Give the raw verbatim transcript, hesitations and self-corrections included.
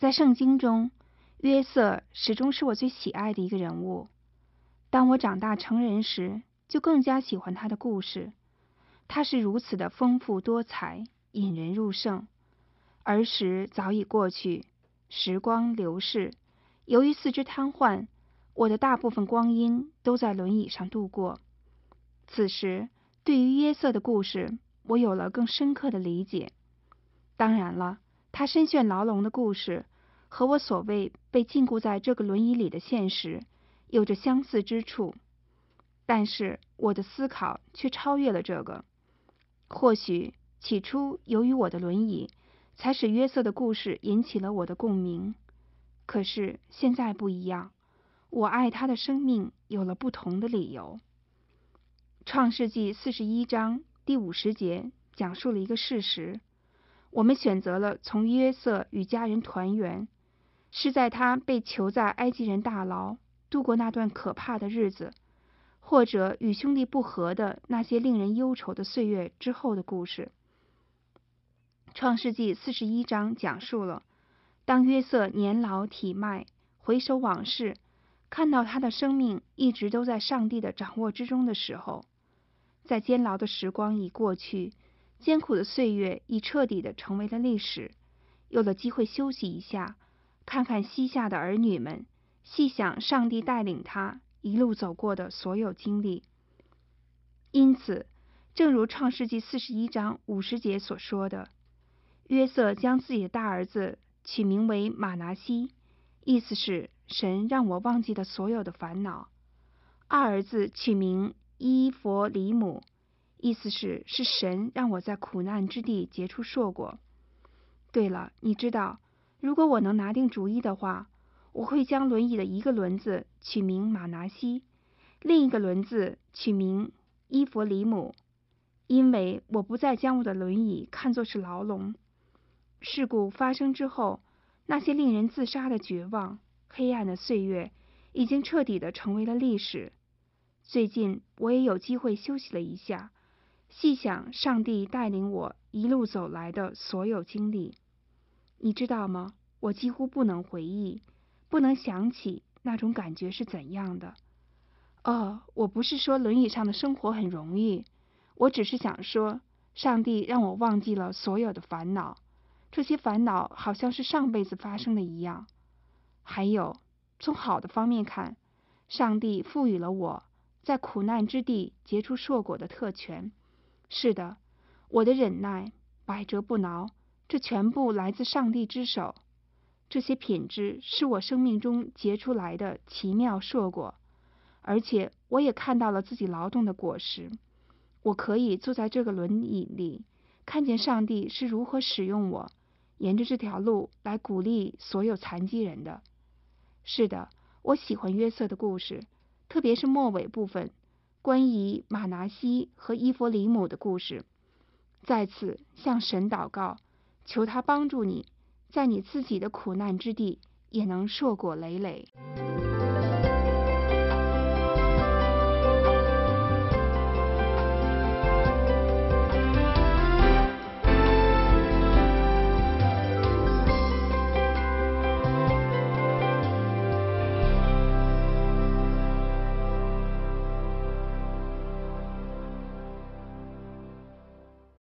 在圣经中，约瑟始终是我最喜爱的一个人物。当我长大成人时，就更加喜欢他的故事。他是如此的丰富多彩，引人入胜。儿时早已过去，时光流逝，由于四肢瘫痪，我的大部分光阴都在轮椅上度过。此时，对于约瑟的故事，我有了更深刻的理解。当然了，他身陷牢笼的故事和我所谓被禁锢在这个轮椅里的现实有着相似之处，但是我的思考却超越了这个。或许起初由于我的轮椅，才使约瑟的故事引起了我的共鸣。可是现在不一样，我爱他的生命有了不同的理由。创世纪四十一章第五十节讲述了一个事实：我们选择了从约瑟与家人团圆，是在他被囚在埃及人大牢度过那段可怕的日子，或者与兄弟不和的那些令人忧愁的岁月之后的故事。创世纪四十一章讲述了，当约瑟年老体迈，回首往事，看到他的生命一直都在上帝的掌握之中的时候，在监牢的时光已过去，艰苦的岁月已彻底的成为了历史，有了机会休息一下，看看膝下的儿女们，细想上帝带领他一路走过的所有经历。因此，正如创世纪四十一章五十节所说的，约瑟将自己的大儿子取名为马拿西，意思是神让我忘记了所有的烦恼；二儿子取名伊弗里姆，意思是是神让我在苦难之地结出硕果。对了，你知道，如果我能拿定主意的话，我会将轮椅的一个轮子取名马拿西，另一个轮子取名伊弗里姆，因为我不再将我的轮椅看作是牢笼。事故发生之后，那些令人自杀的绝望、黑暗的岁月已经彻底的成为了历史。最近我也有机会休息了一下，细想上帝带领我一路走来的所有经历。你知道吗？我几乎不能回忆，不能想起那种感觉是怎样的。哦，我不是说轮椅上的生活很容易，我只是想说，上帝让我忘记了所有的烦恼，这些烦恼好像是上辈子发生的一样。还有，从好的方面看，上帝赋予了我在苦难之地结出硕果的特权。是的，我的忍耐、百折不挠，这全部来自上帝之手。这些品质是我生命中结出来的奇妙硕果，而且我也看到了自己劳动的果实。我可以坐在这个轮椅里，看见上帝是如何使用我，沿着这条路来鼓励所有残疾人的。是的，我喜欢约瑟的故事，特别是末尾部分，关于马拿西和伊弗里姆的故事。在此向神祷告，求他帮助你，在你自己的苦难之地也能硕果累累。